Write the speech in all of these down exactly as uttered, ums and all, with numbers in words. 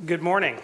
Good morning.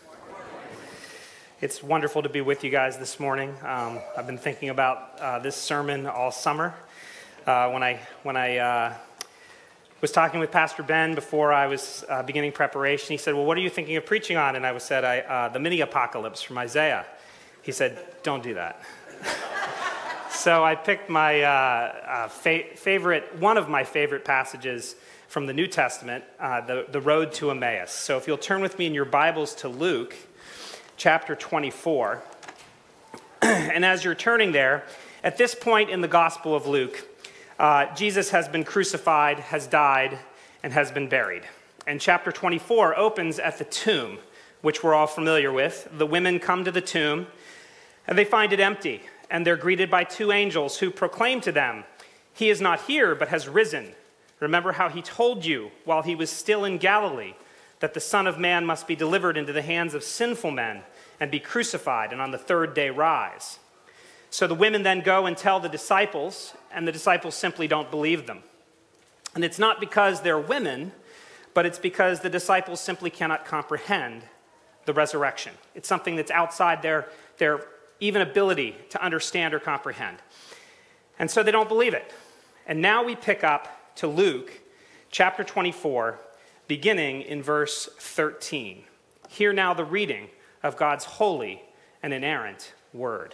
It's wonderful to be with you guys this morning. Um, I've been thinking about uh, this sermon all summer. Uh, when I when I uh, was talking with Pastor Ben before I was uh, beginning preparation, he said, "Well, what are you thinking of preaching on?" And I was said, I, uh, "The mini apocalypse from Isaiah." He said, "Don't do that." So I picked my uh, uh, fa- favorite, one of my favorite passages from the New Testament, uh, the, the road to Emmaus. So if you'll turn with me in your Bibles to Luke, chapter twenty-four. And as you're turning there, at this point in the Gospel of Luke, uh, Jesus has been crucified, has died, and has been buried. And chapter twenty-four opens at the tomb, which we're all familiar with. The women come to the tomb, and they find it empty, and they're greeted by two angels who proclaim to them, "He is not here, but has risen. Remember how he told you while he was still in Galilee that the Son of Man must be delivered into the hands of sinful men and be crucified and on the third day rise." So the women then go and tell the disciples, and the disciples simply don't believe them. And it's not because they're women, but it's because the disciples simply cannot comprehend the resurrection. It's something that's outside their, their even ability to understand or comprehend. And so they don't believe it. And now we pick up to Luke chapter twenty-four, beginning in verse thirteen. Hear now the reading of God's holy and inerrant word.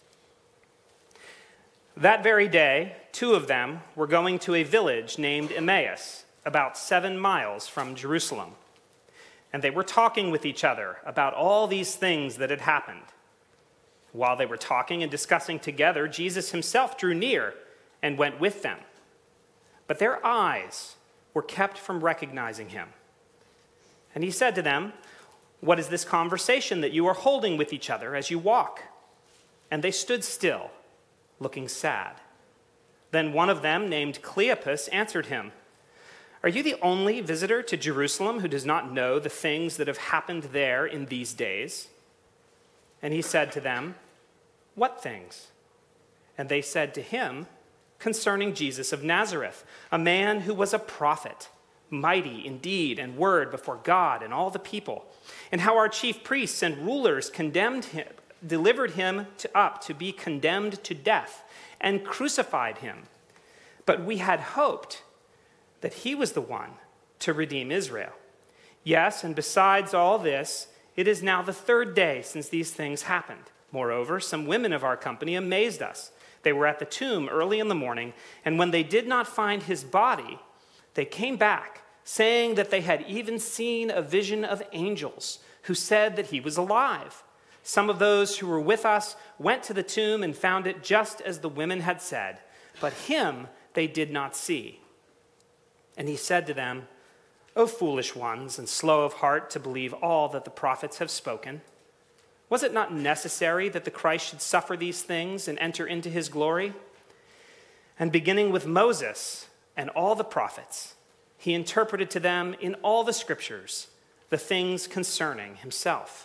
That very day, two of them were going to a village named Emmaus, about seven miles from Jerusalem. And they were talking with each other about all these things that had happened. While they were talking and discussing together, Jesus himself drew near and went with them. But their eyes were kept from recognizing him. And he said to them, "What is this conversation that you are holding with each other as you walk?" And they stood still, looking sad. Then one of them, named Cleopas, answered him, "Are you the only visitor to Jerusalem who does not know the things that have happened there in these days?" And he said to them, "What things?" And they said to him, "Concerning Jesus of Nazareth, a man who was a prophet, mighty in deed and word before God and all the people, and how our chief priests and rulers condemned him, delivered him to, up to be condemned to death, and crucified him. But we had hoped that he was the one to redeem Israel. Yes, and besides all this, it is now the third day since these things happened. Moreover, some women of our company amazed us. They were at the tomb early in the morning, and when they did not find his body, they came back, saying that they had even seen a vision of angels who said that he was alive. Some of those who were with us went to the tomb and found it just as the women had said, but him they did not see." And he said to them, "O foolish ones, and slow of heart to believe all that the prophets have spoken. Was it not necessary that the Christ should suffer these things and enter into his glory?" And beginning with Moses and all the prophets, he interpreted to them in all the scriptures the things concerning himself.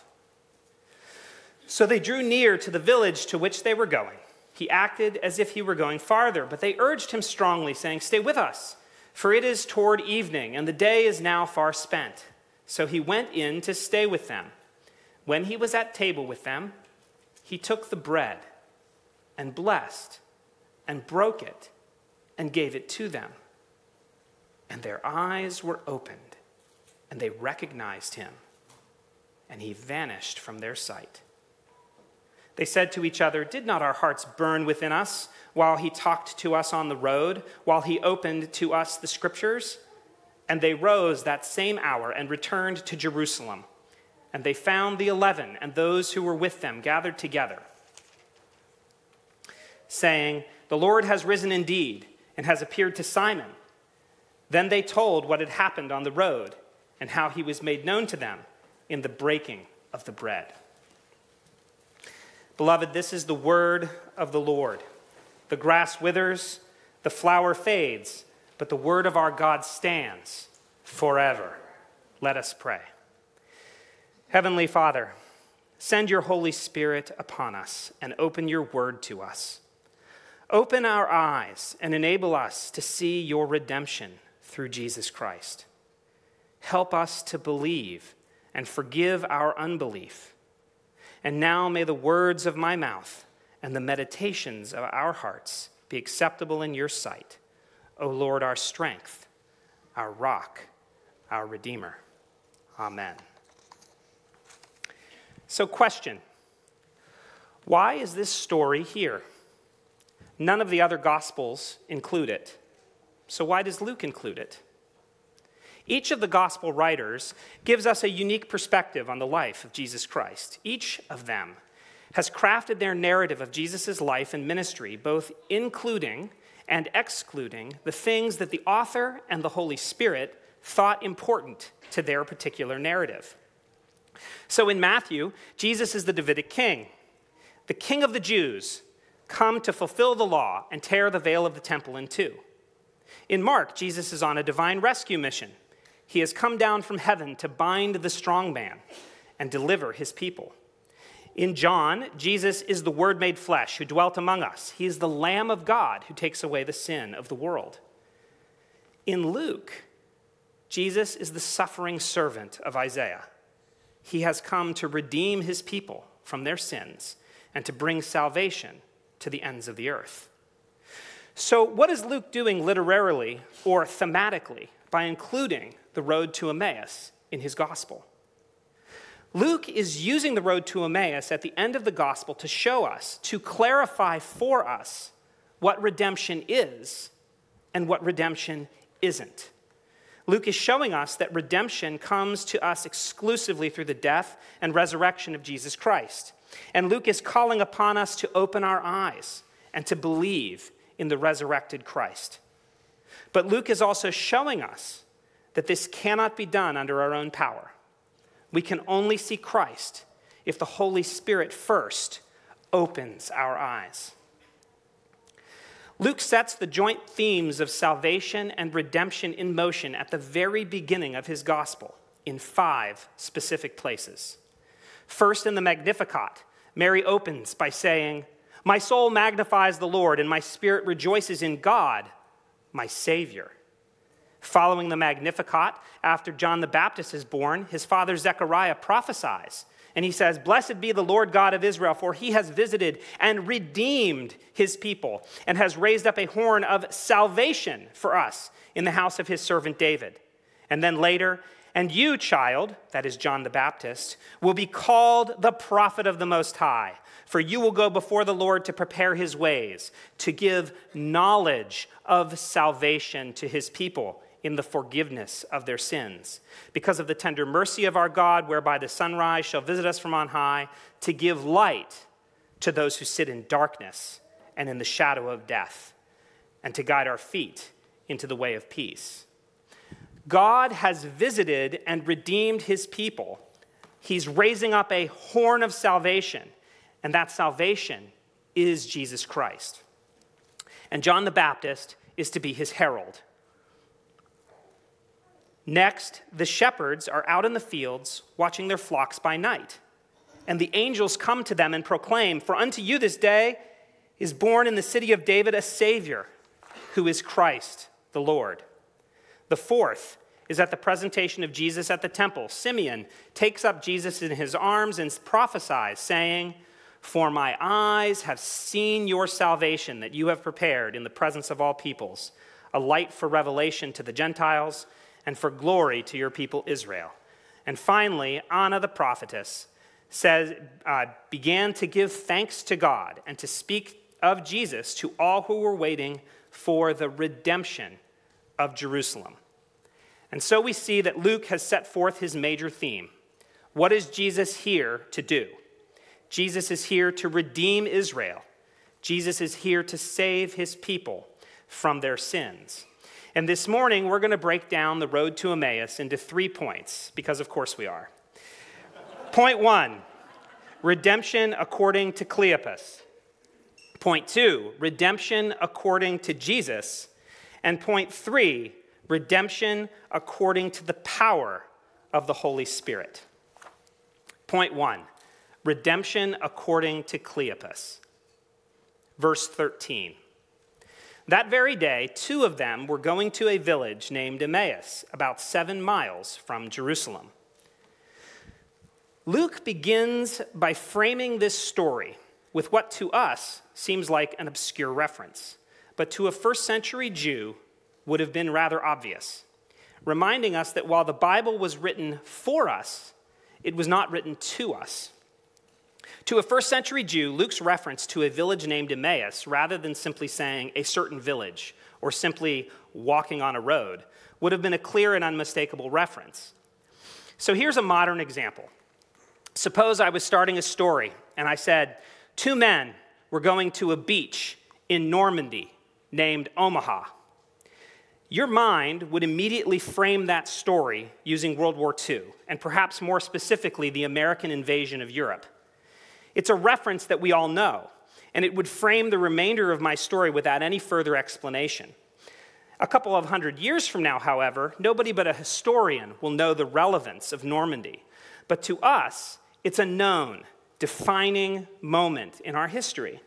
So they drew near to the village to which they were going. He acted as if he were going farther, but they urged him strongly, saying, "Stay with us, for it is toward evening, and the day is now far spent." So he went in to stay with them. When he was at table with them, he took the bread and blessed and broke it and gave it to them. And their eyes were opened, and they recognized him, and he vanished from their sight. They said to each other, "Did not our hearts burn within us while he talked to us on the road, while he opened to us the scriptures?" And they rose that same hour and returned to Jerusalem. And they found the eleven and those who were with them gathered together, saying, "The Lord has risen indeed and has appeared to Simon." Then they told what had happened on the road and how he was made known to them in the breaking of the bread. Beloved, this is the word of the Lord. The grass withers, the flower fades, but the word of our God stands forever. Let us pray. Heavenly Father, send your Holy Spirit upon us and open your word to us. Open our eyes and enable us to see your redemption through Jesus Christ. Help us to believe and forgive our unbelief. And now may the words of my mouth and the meditations of our hearts be acceptable in your sight, O Lord, our strength, our rock, our Redeemer. Amen. So, question. Why is this story here? None of the other Gospels include it. So why does Luke include it? Each of the Gospel writers gives us a unique perspective on the life of Jesus Christ. Each of them has crafted their narrative of Jesus' life and ministry, both including and excluding the things that the author and the Holy Spirit thought important to their particular narrative. So in Matthew, Jesus is the Davidic king, the king of the Jews, come to fulfill the law and tear the veil of the temple in two. In Mark, Jesus is on a divine rescue mission. He has come down from heaven to bind the strong man and deliver his people. In John, Jesus is the Word made flesh who dwelt among us. He is the Lamb of God who takes away the sin of the world. In Luke, Jesus is the suffering servant of Isaiah. He has come to redeem his people from their sins and to bring salvation to the ends of the earth. So what is Luke doing literarily or thematically by including the road to Emmaus in his gospel? Luke is using the road to Emmaus at the end of the gospel to show us, to clarify for us what redemption is and what redemption isn't. Luke is showing us that redemption comes to us exclusively through the death and resurrection of Jesus Christ. And Luke is calling upon us to open our eyes and to believe in the resurrected Christ. But Luke is also showing us that this cannot be done under our own power. We can only see Christ if the Holy Spirit first opens our eyes. Luke sets the joint themes of salvation and redemption in motion at the very beginning of his gospel in five specific places. First, in the Magnificat, Mary opens by saying, "My soul magnifies the Lord, and my spirit rejoices in God, my Savior." Following the Magnificat, after John the Baptist is born, his father Zechariah prophesies, and he says, "Blessed be the Lord God of Israel, for he has visited and redeemed his people, and has raised up a horn of salvation for us in the house of his servant David." And then later, "And you, child," that is John the Baptist, "will be called the prophet of the Most High, for you will go before the Lord to prepare his ways, to give knowledge of salvation to his people in the forgiveness of their sins, because of the tender mercy of our God, whereby the sunrise shall visit us from on high, to give light to those who sit in darkness and in the shadow of death, and to guide our feet into the way of peace." God has visited and redeemed his people. He's raising up a horn of salvation, and that salvation is Jesus Christ. And John the Baptist is to be his herald. Next, the shepherds are out in the fields watching their flocks by night, and the angels come to them and proclaim, "For unto you this day is born in the city of David a Savior, who is Christ the Lord." The fourth is at the presentation of Jesus at the temple. Simeon takes up Jesus in his arms and prophesies, saying, "For my eyes have seen your salvation that you have prepared in the presence of all peoples, a light for revelation to the Gentiles and for glory to your people Israel." And finally, Anna the prophetess says, uh, began to give thanks to God and to speak of Jesus to all who were waiting for the redemption of Jerusalem. And so we see that Luke has set forth his major theme. What is Jesus here to do? Jesus is here to redeem Israel. Jesus is here to save his people from their sins. And this morning, we're going to break down the road to Emmaus into three points, because of course we are. Point one, redemption according to Cleopas. Point two, redemption according to Jesus. And point three, redemption according to the power of the Holy Spirit. Point one, redemption according to Cleopas. Verse thirteen. That very day, two of them were going to a village named Emmaus, about seven miles from Jerusalem. Luke begins by framing this story with what to us seems like an obscure reference, but to a first century Jew would have been rather obvious, reminding us that while the Bible was written for us, it was not written to us. To a first century Jew, Luke's reference to a village named Emmaus, rather than simply saying a certain village or simply walking on a road, would have been a clear and unmistakable reference. So here's a modern example. Suppose I was starting a story and I said, two men were going to a beach in Normandy named Omaha. Your mind would immediately frame that story using World War Two, and perhaps more specifically, the American invasion of Europe. It's a reference that we all know, and it would frame the remainder of my story without any further explanation. A couple of hundred years from now, however, nobody but a historian will know the relevance of Normandy. But to us, it's a known, defining moment in our history.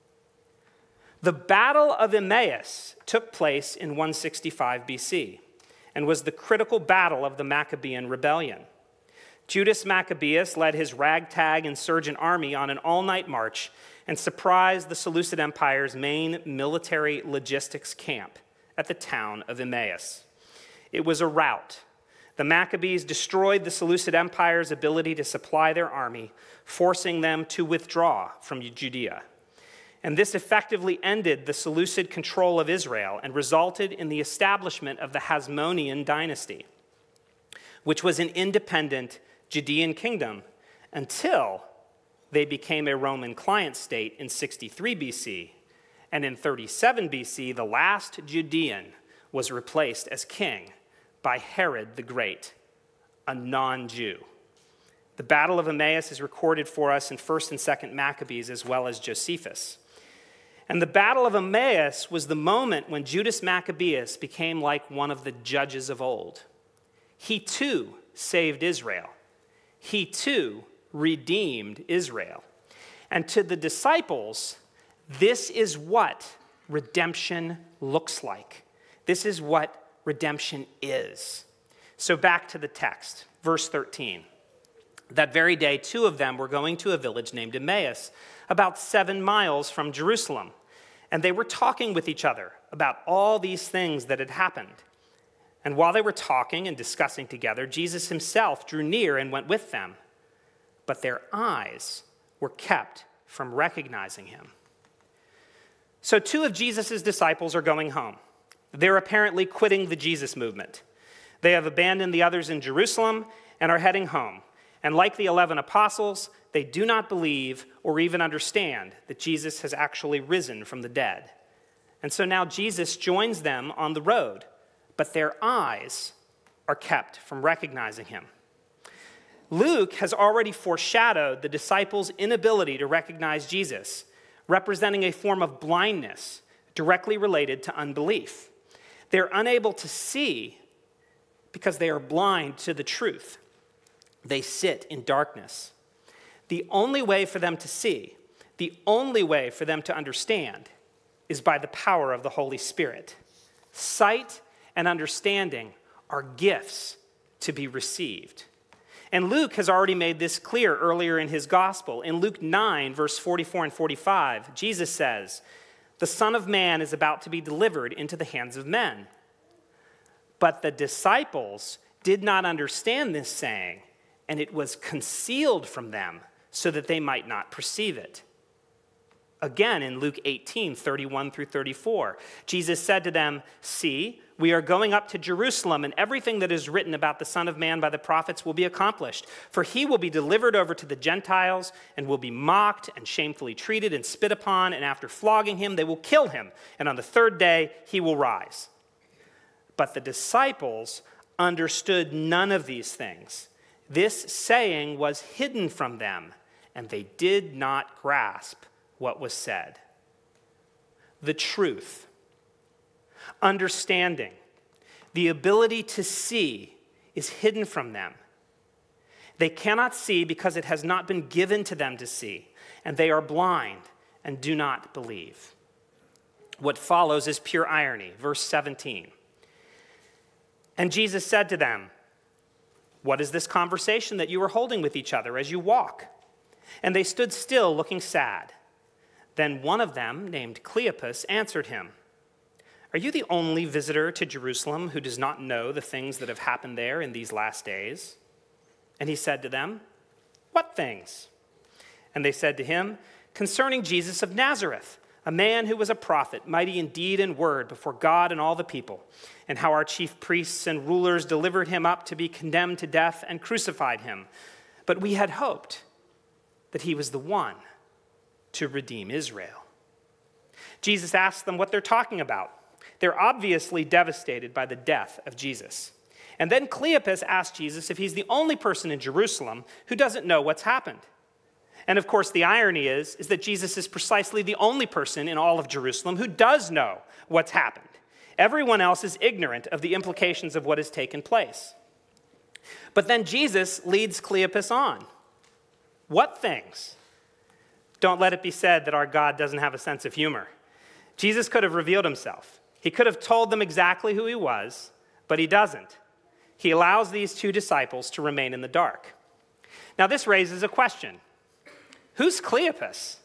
The Battle of Emmaus took place in one sixty-five B C and was the critical battle of the Maccabean rebellion. Judas Maccabeus led his ragtag insurgent army on an all-night march and surprised the Seleucid Empire's main military logistics camp at the town of Emmaus. It was a rout. The Maccabees destroyed the Seleucid Empire's ability to supply their army, forcing them to withdraw from Judea. And this effectively ended the Seleucid control of Israel and resulted in the establishment of the Hasmonean dynasty, which was an independent Judean kingdom until they became a Roman client state in sixty-three B C. And in thirty-seven B C, the last Judean was replaced as king by Herod the Great, a non-Jew. The Battle of Emmaus is recorded for us in First and Second Maccabees as well as Josephus. And the Battle of Emmaus was the moment when Judas Maccabeus became like one of the judges of old. He too saved Israel. He too redeemed Israel. And to the disciples, this is what redemption looks like. This is what redemption is. So back to the text, verse thirteen. That very day, two of them were going to a village named Emmaus, about seven miles from Jerusalem. And they were talking with each other about all these things that had happened. And while they were talking and discussing together, Jesus himself drew near and went with them. But their eyes were kept from recognizing him. So two of Jesus' disciples are going home. They're apparently quitting the Jesus movement. They have abandoned the others in Jerusalem and are heading home. And like the eleven apostles, they do not believe or even understand that Jesus has actually risen from the dead. And so now Jesus joins them on the road, but their eyes are kept from recognizing him. Luke has already foreshadowed the disciples' inability to recognize Jesus, representing a form of blindness directly related to unbelief. They're unable to see because they are blind to the truth. They sit in darkness. The only way for them to see, the only way for them to understand, is by the power of the Holy Spirit. Sight and understanding are gifts to be received. And Luke has already made this clear earlier in his gospel. In Luke nine, verse forty-four and forty-five, Jesus says, "The Son of Man is about to be delivered into the hands of men." But the disciples did not understand this saying, and it was concealed from them so that they might not perceive it. Again, in Luke eighteen, thirty-one through thirty-four, Jesus said to them, "See, we are going up to Jerusalem, and everything that is written about the Son of Man by the prophets will be accomplished. For he will be delivered over to the Gentiles and will be mocked and shamefully treated and spit upon, and after flogging him, they will kill him, and on the third day he will rise." But the disciples understood none of these things. This saying was hidden from them, and they did not grasp what was said. The truth, understanding, the ability to see is hidden from them. They cannot see because it has not been given to them to see, and they are blind and do not believe. What follows is pure irony. Verse seventeen. And Jesus said to them, "What is this conversation that you are holding with each other as you walk?" And they stood still, looking sad. Then one of them, named Cleopas, answered him, "Are you the only visitor to Jerusalem who does not know the things that have happened there in these last days?" And he said to them, "What things?" And they said to him, "Concerning Jesus of Nazareth, a man who was a prophet, mighty in deed and word before God and all the people, and how our chief priests and rulers delivered him up to be condemned to death and crucified him. But we had hoped that he was the one to redeem Israel." Jesus asked them what they're talking about. They're obviously devastated by the death of Jesus. And then Cleopas asked Jesus if he's the only person in Jerusalem who doesn't know what's happened. And of course, the irony is, is that Jesus is precisely the only person in all of Jerusalem who does know what's happened. Everyone else is ignorant of the implications of what has taken place. But then Jesus leads Cleopas on. What things? Don't let it be said that our God doesn't have a sense of humor. Jesus could have revealed himself. He could have told them exactly who he was, but he doesn't. He allows these two disciples to remain in the dark. Now, this raises a question. Who's Cleopas?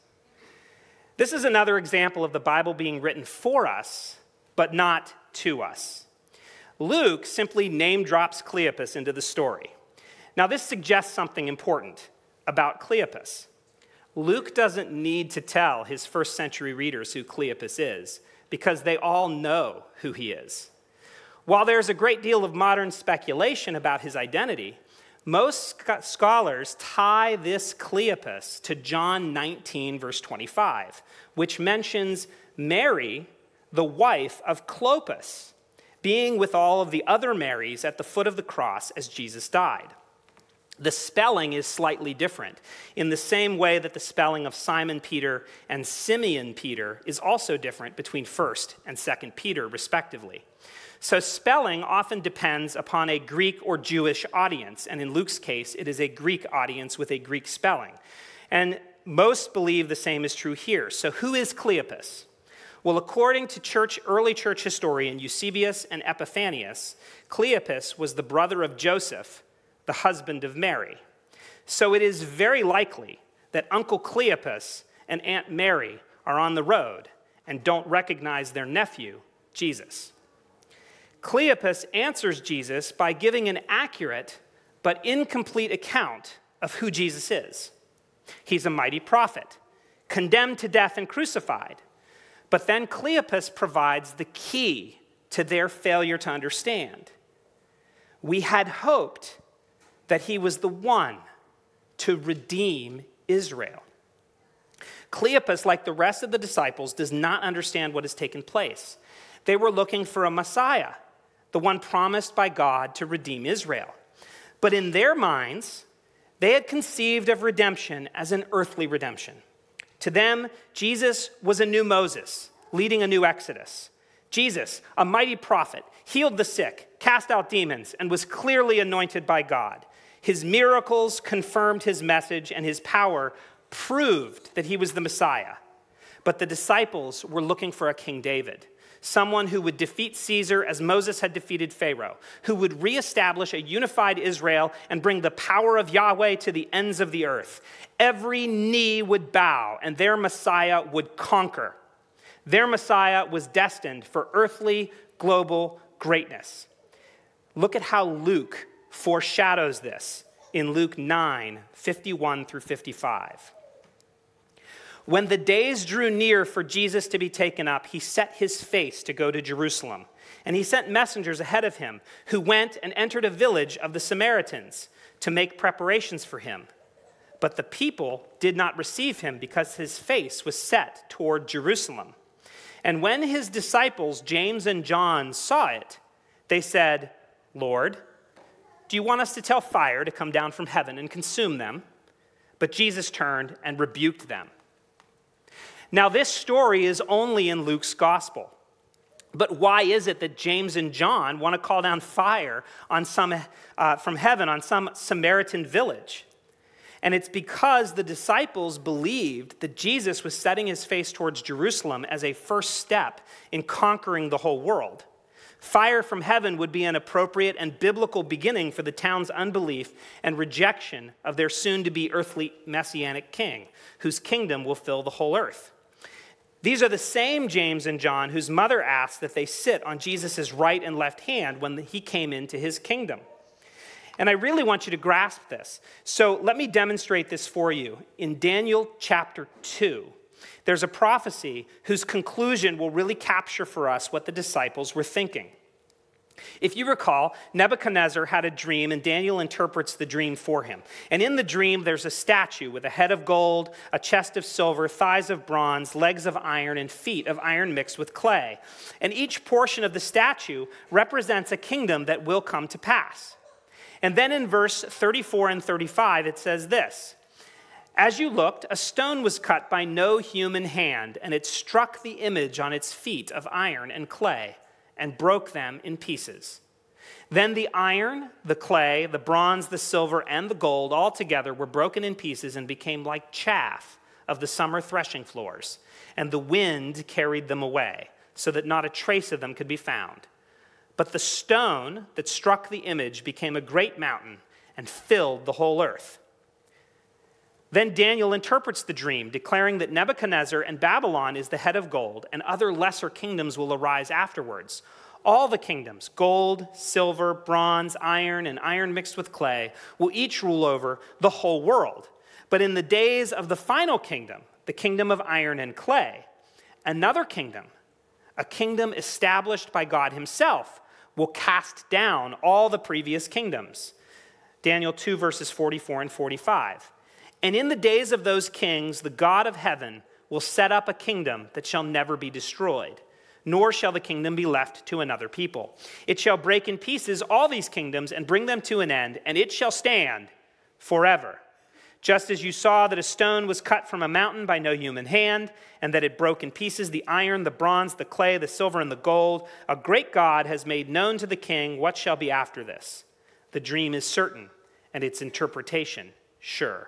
This is another example of the Bible being written for us, but not to us. Luke simply name drops Cleopas into the story. Now, this suggests something important about Cleopas. Luke doesn't need to tell his first century readers who Cleopas is, because they all know who he is. While there's a great deal of modern speculation about his identity, most scholars tie this Cleopas to John nineteen, verse twenty-five, which mentions Mary, the wife of Clopas, being with all of the other Marys at the foot of the cross as Jesus died. The spelling is slightly different, in the same way that the spelling of Simon Peter and Simeon Peter is also different between First and Second Peter, respectively. So spelling often depends upon a Greek or Jewish audience, and in Luke's case, it is a Greek audience with a Greek spelling. And most believe the same is true here. So who is Cleopas? Well, according to church, early church historian Eusebius and Epiphanius, Cleopas was the brother of Joseph, the husband of Mary. So it is very likely that Uncle Cleopas and Aunt Mary are on the road and don't recognize their nephew, Jesus. Cleopas answers Jesus by giving an accurate but incomplete account of who Jesus is. He's a mighty prophet, condemned to death and crucified. But then Cleopas provides the key to their failure to understand. We had hoped that he was the one to redeem Israel. Cleopas, like the rest of the disciples, does not understand what has taken place. They were looking for a Messiah, the one promised by God to redeem Israel. But in their minds, they had conceived of redemption as an earthly redemption. To them, Jesus was a new Moses, leading a new Exodus. Jesus, a mighty prophet, healed the sick, cast out demons, and was clearly anointed by God. His miracles confirmed his message, and his power proved that he was the Messiah. But the disciples were looking for a King David, someone who would defeat Caesar as Moses had defeated Pharaoh, who would reestablish a unified Israel and bring the power of Yahweh to the ends of the earth. Every knee would bow, and their Messiah would conquer. Their Messiah was destined for earthly, global greatness. Look at how Luke foreshadows this in Luke nine, fifty-one through fifty-five. When the days drew near for Jesus to be taken up, he set his face to go to Jerusalem. And he sent messengers ahead of him, who went and entered a village of the Samaritans to make preparations for him. But the people did not receive him because his face was set toward Jerusalem. And when his disciples, James and John, saw it, they said, "Lord, do you want us to tell fire to come down from heaven and consume them?" But Jesus turned and rebuked them. Now, this story is only in Luke's gospel. But why is it that James and John want to call down fire on some, uh, from heaven on some Samaritan village? And it's because the disciples believed that Jesus was setting his face towards Jerusalem as a first step in conquering the whole world. Fire from heaven would be an appropriate and biblical beginning for the town's unbelief and rejection of their soon-to-be earthly messianic king, whose kingdom will fill the whole earth. These are the same James and John whose mother asked that they sit on Jesus' right and left hand when he came into his kingdom. And I really want you to grasp this. So let me demonstrate this for you. In Daniel chapter two, there's a prophecy whose conclusion will really capture for us what the disciples were thinking. If you recall, Nebuchadnezzar had a dream, and Daniel interprets the dream for him. And in the dream, there's a statue with a head of gold, a chest of silver, thighs of bronze, legs of iron, and feet of iron mixed with clay. And each portion of the statue represents a kingdom that will come to pass. And then in verse thirty-four and thirty-five, it says this: "As you looked, a stone was cut by no human hand, and it struck the image on its feet of iron and clay, and broke them in pieces. Then the iron, the clay, the bronze, the silver, and the gold all together were broken in pieces and became like chaff of the summer threshing floors, and the wind carried them away, so that not a trace of them could be found. But the stone that struck the image became a great mountain and filled the whole earth." Then Daniel interprets the dream, declaring that Nebuchadnezzar and Babylon is the head of gold, and other lesser kingdoms will arise afterwards. All the kingdoms, gold, silver, bronze, iron, and iron mixed with clay, will each rule over the whole world. But in the days of the final kingdom, the kingdom of iron and clay, another kingdom, a kingdom established by God himself, will cast down all the previous kingdoms. Daniel two, verses forty-four and forty-five. "And in the days of those kings, the God of heaven will set up a kingdom that shall never be destroyed, nor shall the kingdom be left to another people. It shall break in pieces all these kingdoms and bring them to an end, and it shall stand forever. Just as you saw that a stone was cut from a mountain by no human hand, and that it broke in pieces the iron, the bronze, the clay, the silver, and the gold, a great God has made known to the king what shall be after this. The dream is certain, and its interpretation sure."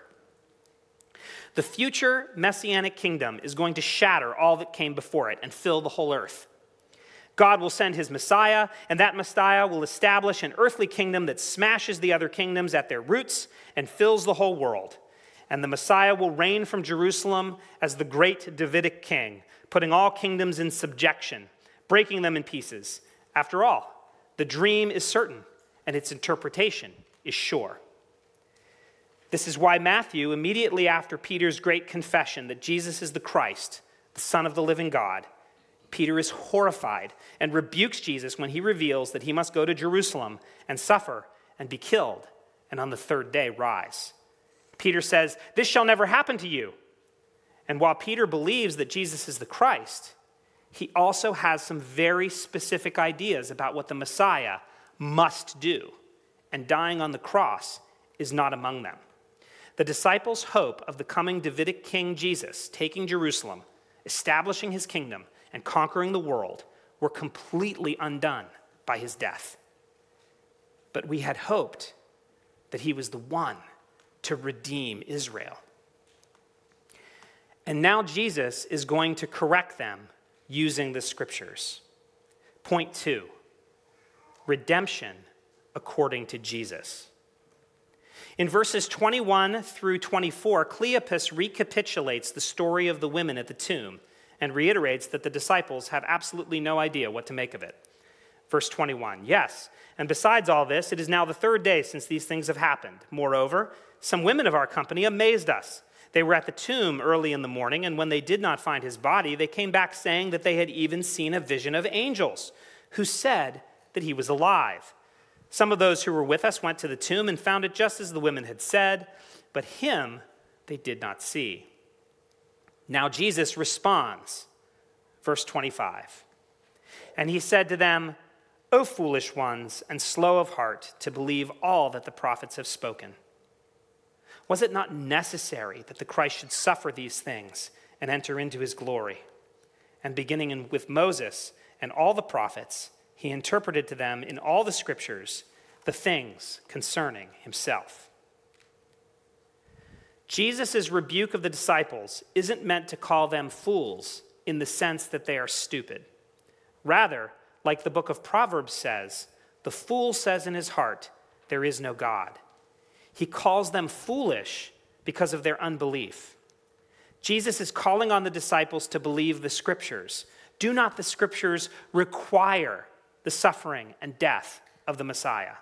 The future messianic kingdom is going to shatter all that came before it and fill the whole earth. God will send his Messiah, and that Messiah will establish an earthly kingdom that smashes the other kingdoms at their roots and fills the whole world. And the Messiah will reign from Jerusalem as the great Davidic king, putting all kingdoms in subjection, breaking them in pieces. After all, the dream is certain, and its interpretation is sure. This is why Matthew, immediately after Peter's great confession that Jesus is the Christ, the Son of the living God, Peter is horrified and rebukes Jesus when he reveals that he must go to Jerusalem and suffer and be killed, and on the third day rise. Peter says, "This shall never happen to you." And while Peter believes that Jesus is the Christ, he also has some very specific ideas about what the Messiah must do, and dying on the cross is not among them. The disciples' hope of the coming Davidic king Jesus taking Jerusalem, establishing his kingdom, and conquering the world were completely undone by his death. But we had hoped that he was the one to redeem Israel. And now Jesus is going to correct them using the scriptures. Point two, redemption according to Jesus. In verses twenty-one through twenty-four, Cleopas recapitulates the story of the women at the tomb and reiterates that the disciples have absolutely no idea what to make of it. Verse twenty-one, "Yes, and besides all this, it is now the third day since these things have happened. Moreover, some women of our company amazed us. They were at the tomb early in the morning, and when they did not find his body, they came back saying that they had even seen a vision of angels who said that he was alive. Some of those who were with us went to the tomb and found it just as the women had said, but him they did not see." Now Jesus responds, verse twenty-five, "And he said to them, 'O foolish ones and slow of heart to believe all that the prophets have spoken. Was it not necessary that the Christ should suffer these things and enter into his glory?' And beginning in, with Moses and all the prophets, he interpreted to them in all the scriptures the things concerning himself." Jesus' rebuke of the disciples isn't meant to call them fools in the sense that they are stupid. Rather, like the book of Proverbs says, the fool says in his heart, there is no God. He calls them foolish because of their unbelief. Jesus is calling on the disciples to believe the scriptures. Do not the scriptures require the suffering and death of the Messiah?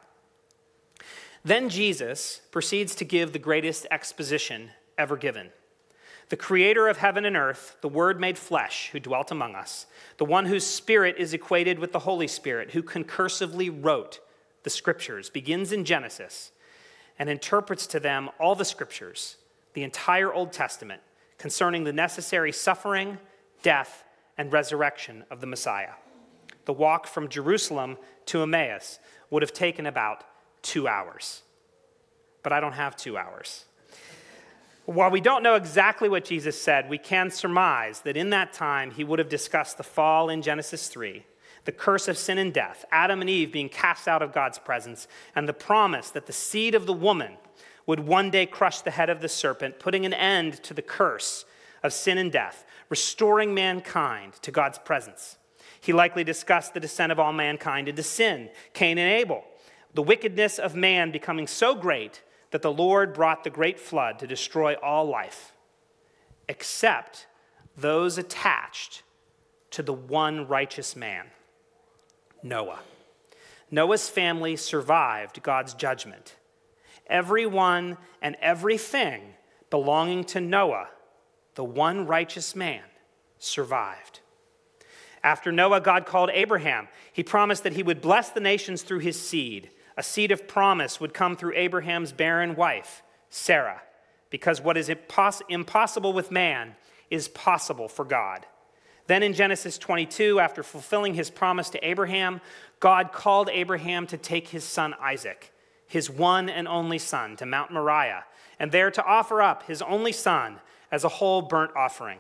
Then Jesus proceeds to give the greatest exposition ever given. The creator of heaven and earth, the Word made flesh, who dwelt among us, the one whose spirit is equated with the Holy Spirit, who concursively wrote the scriptures, begins in Genesis and interprets to them all the scriptures, the entire Old Testament, concerning the necessary suffering, death, and resurrection of the Messiah. The walk from Jerusalem to Emmaus would have taken about two hours. But I don't have two hours. While we don't know exactly what Jesus said, we can surmise that in that time he would have discussed the fall in Genesis three, the curse of sin and death, Adam and Eve being cast out of God's presence, and the promise that the seed of the woman would one day crush the head of the serpent, putting an end to the curse of sin and death, restoring mankind to God's presence. He likely discussed the descent of all mankind into sin, Cain and Abel, the wickedness of man becoming so great that the Lord brought the great flood to destroy all life, except those attached to the one righteous man, Noah. Noah's family survived God's judgment. Everyone and everything belonging to Noah, the one righteous man, survived. After Noah, God called Abraham. He promised that he would bless the nations through his seed. A seed of promise would come through Abraham's barren wife, Sarah, because what is impos- impossible with man is possible for God. Then in Genesis twenty-two, after fulfilling his promise to Abraham, God called Abraham to take his son Isaac, his one and only son, to Mount Moriah, and there to offer up his only son as a whole burnt offering.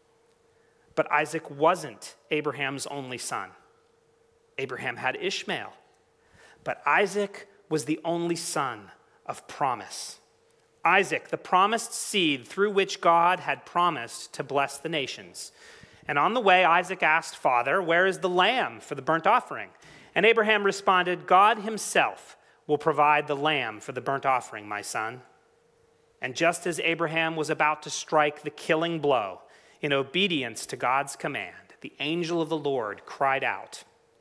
But Isaac wasn't Abraham's only son. Abraham had Ishmael. But Isaac was the only son of promise. Isaac, the promised seed through which God had promised to bless the nations. And on the way, Isaac asked, "Father, where is the lamb for the burnt offering?" And Abraham responded, "God himself will provide the lamb for the burnt offering, my son." And just as Abraham was about to strike the killing blow, in obedience to God's command, the angel of the Lord cried out,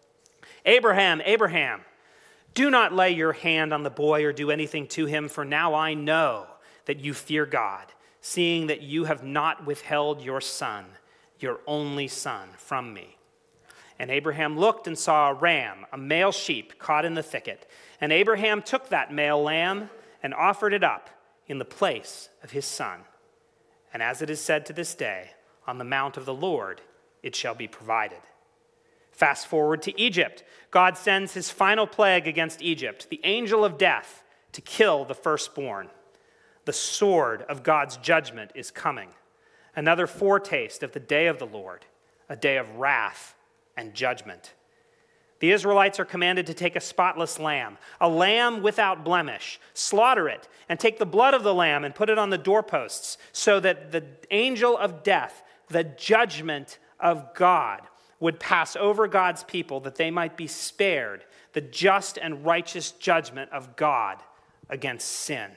"Abraham, Abraham, do not lay your hand on the boy or do anything to him, for now I know that you fear God, seeing that you have not withheld your son, your only son, from me." And Abraham looked and saw a ram, a male sheep, caught in the thicket. And Abraham took that male lamb and offered it up in the place of his son. And as it is said to this day, on the mount of the Lord it shall be provided. Fast forward to Egypt. God sends his final plague against Egypt, the angel of death, to kill the firstborn. The sword of God's judgment is coming. Another foretaste of the day of the Lord, a day of wrath and judgment. The Israelites are commanded to take a spotless lamb, a lamb without blemish, slaughter it, and take the blood of the lamb and put it on the doorposts, so that the angel of death, the judgment of God, would pass over God's people, that they might be spared the just and righteous judgment of God against sin.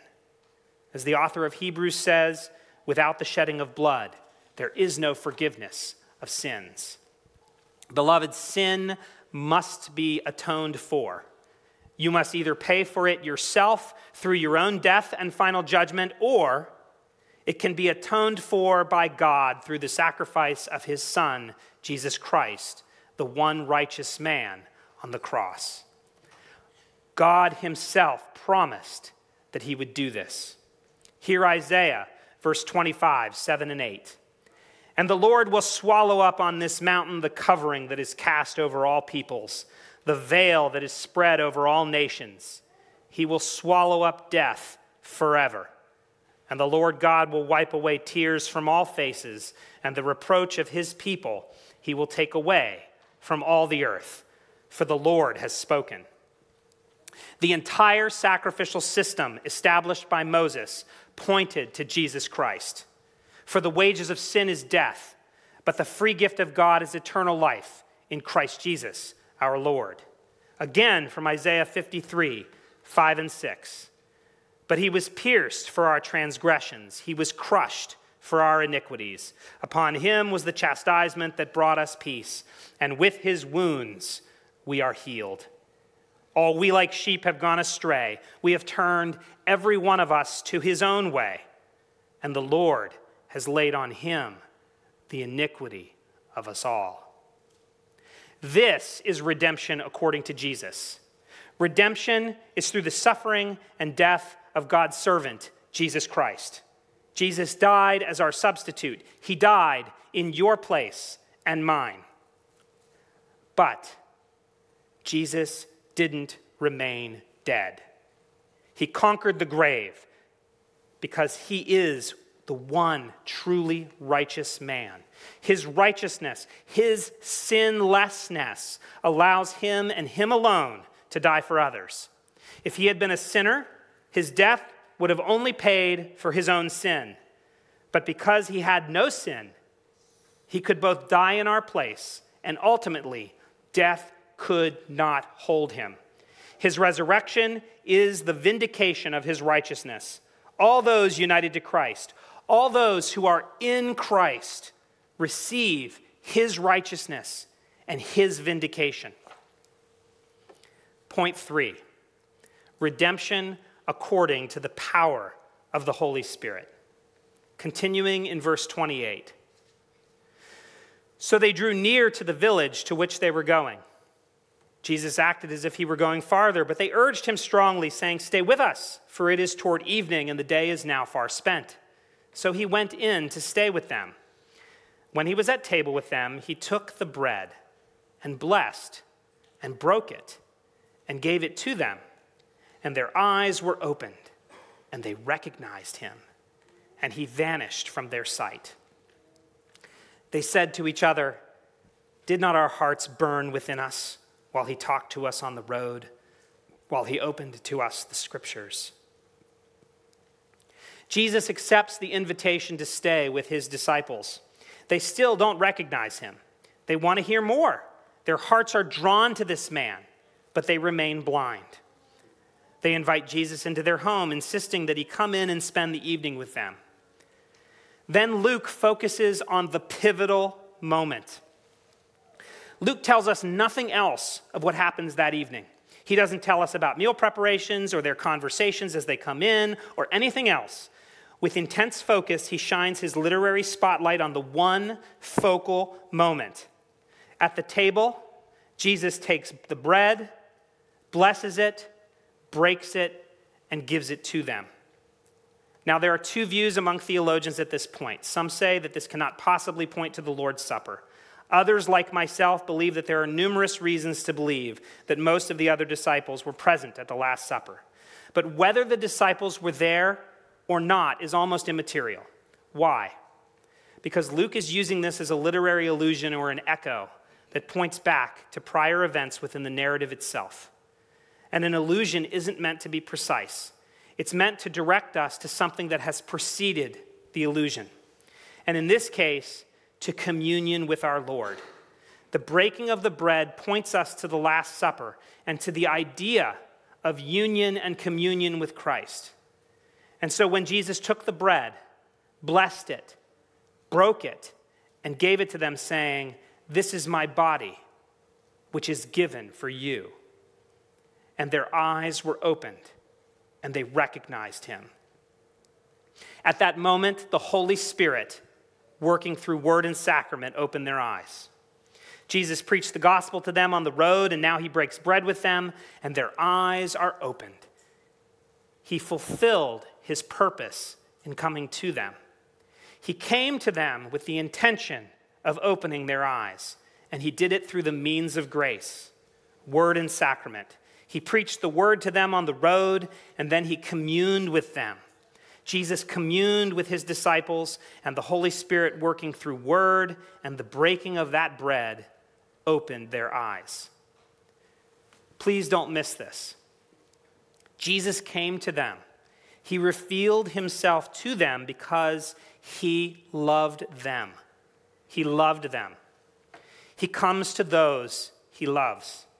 As the author of Hebrews says, without the shedding of blood, there is no forgiveness of sins. Beloved, sin must be atoned for. You must either pay for it yourself through your own death and final judgment, or it can be atoned for by God through the sacrifice of his Son, Jesus Christ, the one righteous man on the cross. God himself promised that he would do this. Hear Isaiah, verse twenty-five, seven and eight. "And the Lord will swallow up on this mountain the covering that is cast over all peoples, the veil that is spread over all nations. He will swallow up death forever. And the Lord God will wipe away tears from all faces, and the reproach of his people he will take away from all the earth, for the Lord has spoken." The entire sacrificial system established by Moses pointed to Jesus Christ. For the wages of sin is death, but the free gift of God is eternal life in Christ Jesus, our Lord. Again, from Isaiah fifty-three, five and six. But he was pierced for our transgressions. He was crushed for our iniquities. Upon him was the chastisement that brought us peace, and with his wounds we are healed. All we like sheep have gone astray. We have turned every one of us to his own way, and the Lord has laid on him the iniquity of us all. This is redemption according to Jesus. Redemption is through the suffering and death of God's servant, Jesus Christ. Jesus died as our substitute. He died in your place and mine. But Jesus didn't remain dead. He conquered the grave because he is the one truly righteous man. His righteousness, his sinlessness allows him and him alone to die for others. If he had been a sinner, his death would have only paid for his own sin. But because he had no sin, he could both die in our place, and ultimately, death could not hold him. His resurrection is the vindication of his righteousness. All those united to Christ, all those who are in Christ, receive his righteousness and his vindication. Point three, redemption according to the power of the Holy Spirit. Continuing in verse twenty-eight. So they drew near to the village to which they were going. Jesus acted as if he were going farther, but they urged him strongly, saying, "Stay with us, for it is toward evening, and the day is now far spent." So he went in to stay with them. When he was at table with them, he took the bread and blessed and broke it and gave it to them. And their eyes were opened, and they recognized him, and he vanished from their sight. They said to each other, "Did not our hearts burn within us while he talked to us on the road, while he opened to us the scriptures?" Jesus accepts the invitation to stay with his disciples. They still don't recognize him. They want to hear more. Their hearts are drawn to this man, but they remain blind. They invite Jesus into their home, insisting that he come in and spend the evening with them. Then Luke focuses on the pivotal moment. Luke tells us nothing else of what happens that evening. He doesn't tell us about meal preparations or their conversations as they come in or anything else. With intense focus, he shines his literary spotlight on the one focal moment. At the table, Jesus takes the bread, blesses it, breaks it, and gives it to them. Now, there are two views among theologians at this point. Some say that this cannot possibly point to the Lord's Supper. Others, like myself, believe that there are numerous reasons to believe that most of the other disciples were present at the Last Supper. But whether the disciples were there or not is almost immaterial. Why? Because Luke is using this as a literary allusion or an echo that points back to prior events within the narrative itself. And an allusion isn't meant to be precise. It's meant to direct us to something that has preceded the allusion. And in this case, to communion with our Lord. The breaking of the bread points us to the Last Supper and to the idea of union and communion with Christ. And so when Jesus took the bread, blessed it, broke it, and gave it to them, saying, "This is my body, which is given for you." And their eyes were opened, and they recognized him. At that moment, the Holy Spirit, working through word and sacrament, opened their eyes. Jesus preached the gospel to them on the road, and now he breaks bread with them, and their eyes are opened. He fulfilled his purpose in coming to them. He came to them with the intention of opening their eyes, and he did it through the means of grace, word and sacrament. He preached the word to them on the road, and then he communed with them. Jesus communed with his disciples, and the Holy Spirit, working through word and the breaking of that bread, opened their eyes. Please don't miss this. Jesus came to them. He revealed himself to them because he loved them. He loved them. He comes to those he loves.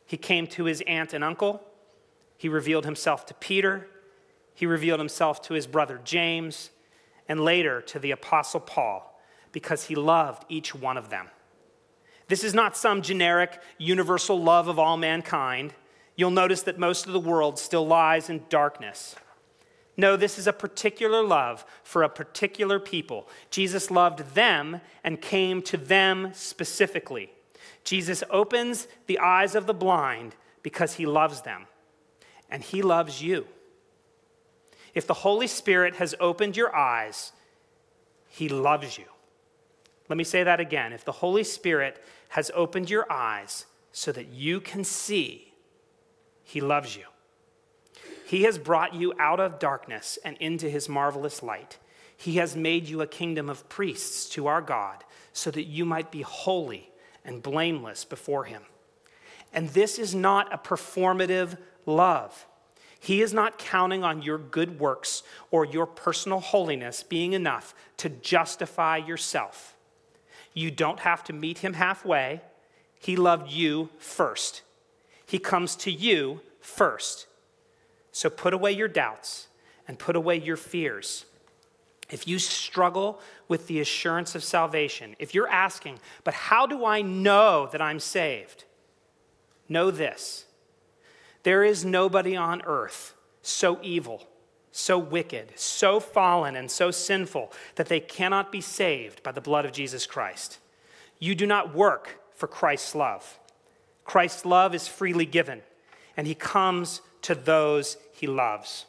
He came to his aunt and uncle. He revealed himself to Peter. He revealed himself to his brother James, and later to the Apostle Paul, because he loved each one of them. This is not some generic, universal love of all mankind. You'll notice that most of the world still lies in darkness. No, this is a particular love for a particular people. Jesus loved them and came to them specifically. Jesus opens the eyes of the blind because he loves them, and he loves you. If the Holy Spirit has opened your eyes, he loves you. Let me say that again. If the Holy Spirit has opened your eyes so that you can see, he loves you. He has brought you out of darkness and into his marvelous light. He has made you a kingdom of priests to our God so that you might be holy and blameless before him. And this is not a performative love. He is not counting on your good works or your personal holiness being enough to justify yourself. You don't have to meet him halfway. He loved you first. He comes to you first. So put away your doubts and put away your fears. If you struggle with the assurance of salvation, if you're asking, but how do I know that I'm saved? Know this. There is nobody on earth so evil, so wicked, so fallen, and so sinful that they cannot be saved by the blood of Jesus Christ. You do not work for Christ's love. Christ's love is freely given, and he comes to those he loves.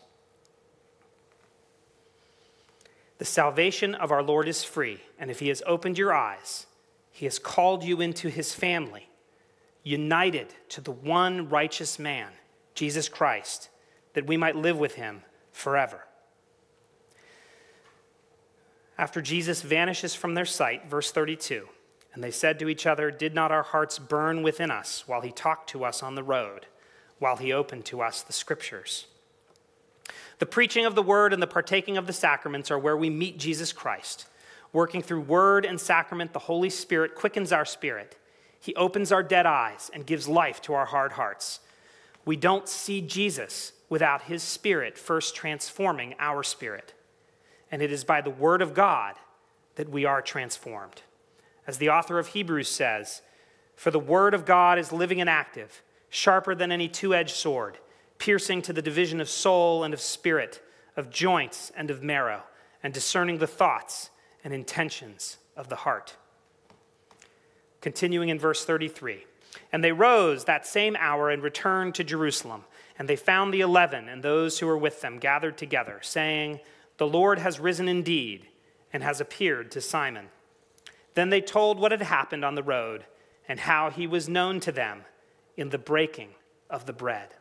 The salvation of our Lord is free, and if he has opened your eyes, he has called you into his family, united to the one righteous man, Jesus Christ, that we might live with him forever. After Jesus vanishes from their sight, verse thirty-two, and they said to each other, "Did not our hearts burn within us while he talked to us on the road, while he opened to us the scriptures?" The preaching of the word and the partaking of the sacraments are where we meet Jesus Christ. Working through word and sacrament, the Holy Spirit quickens our spirit. He opens our dead eyes and gives life to our hard hearts. We don't see Jesus without his Spirit first transforming our spirit. And it is by the word of God that we are transformed. As the author of Hebrews says, "For the word of God is living and active, sharper than any two-edged sword, piercing to the division of soul and of spirit, of joints and of marrow, and discerning the thoughts and intentions of the heart." Continuing in verse thirty-three, "And they rose that same hour and returned to Jerusalem, and they found the eleven and those who were with them gathered together, saying, 'The Lord has risen indeed and has appeared to Simon.' Then they told what had happened on the road and how he was known to them in the breaking of the bread."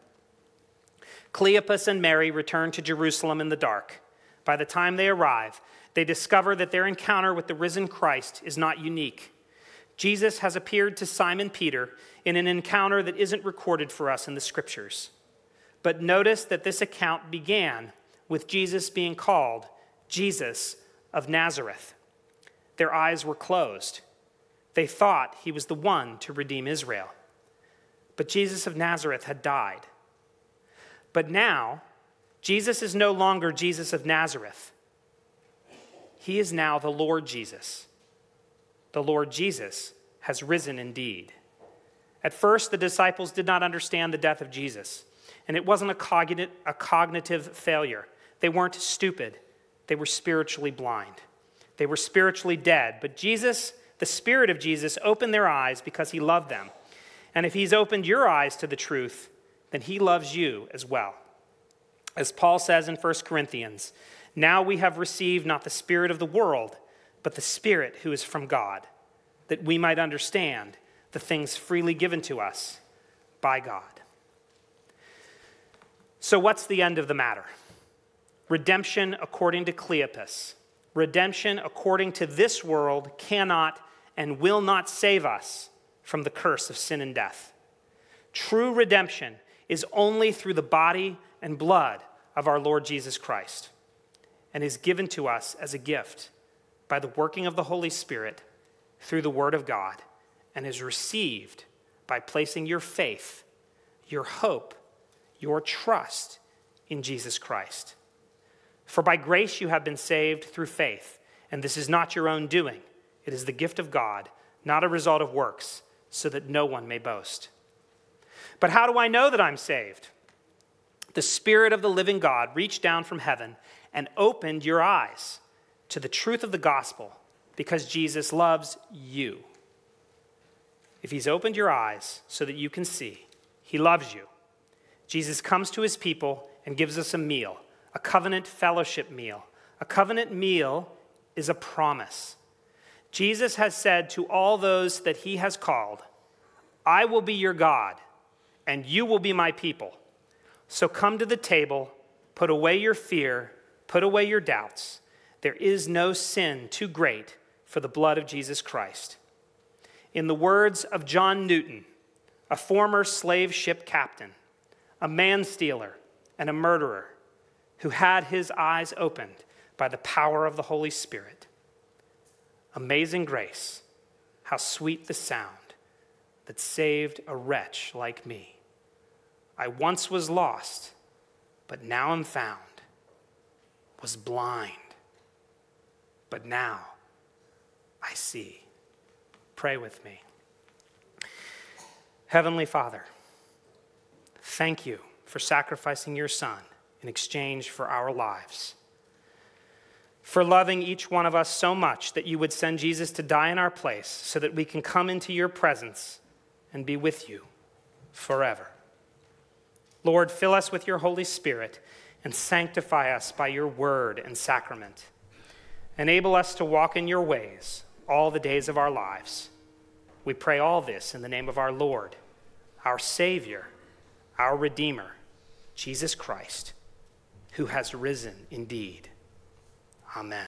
Cleopas and Mary return to Jerusalem in the dark. By the time they arrive, they discover that their encounter with the risen Christ is not unique. Jesus has appeared to Simon Peter in an encounter that isn't recorded for us in the scriptures. But notice that this account began with Jesus being called Jesus of Nazareth. Their eyes were closed. They thought he was the one to redeem Israel. But Jesus of Nazareth had died. But now, Jesus is no longer Jesus of Nazareth. He is now the Lord Jesus. The Lord Jesus has risen indeed. At first, the disciples did not understand the death of Jesus, and it wasn't a cognitive, a cognitive failure. They weren't stupid. They were spiritually blind. They were spiritually dead. But Jesus, the Spirit of Jesus, opened their eyes because he loved them. And if he's opened your eyes to the truth, then he loves you as well. As Paul says in First Corinthians, "Now we have received not the spirit of the world, but the Spirit who is from God, that we might understand the things freely given to us by God." So what's the end of the matter? Redemption according to Cleopas. Redemption according to this world cannot and will not save us from the curse of sin and death. True redemption is only through the body and blood of our Lord Jesus Christ, and is given to us as a gift by the working of the Holy Spirit through the Word of God, and is received by placing your faith your hope, your trust in Jesus Christ. For by grace you have been saved through faith, and this is not your own doing. It is the gift of God, not a result of works, so that no one may boast. But how do I know that I'm saved? The Spirit of the living God reached down from heaven and opened your eyes to the truth of the gospel, because Jesus loves you. If he's opened your eyes so that you can see, he loves you. Jesus comes to his people and gives us a meal, a covenant fellowship meal. A covenant meal is a promise. Jesus has said to all those that he has called, I will be your God, and you will be my people. So come to the table, put away your fear, put away your doubts. There is no sin too great for the blood of Jesus Christ. In the words of John Newton, a former slave ship captain, a man-stealer and a murderer who had his eyes opened by the power of the Holy Spirit. Amazing grace, how sweet the sound that saved a wretch like me. I once was lost, but now am found, was blind, but now I see. Pray with me. Heavenly Father, thank you for sacrificing your Son in exchange for our lives, for loving each one of us so much that you would send Jesus to die in our place so that we can come into your presence and be with you forever. Lord, fill us with your Holy Spirit and sanctify us by your word and sacrament. Enable us to walk in your ways all the days of our lives. We pray all this in the name of our Lord, our Savior, our Redeemer, Jesus Christ, who has risen indeed. Amen.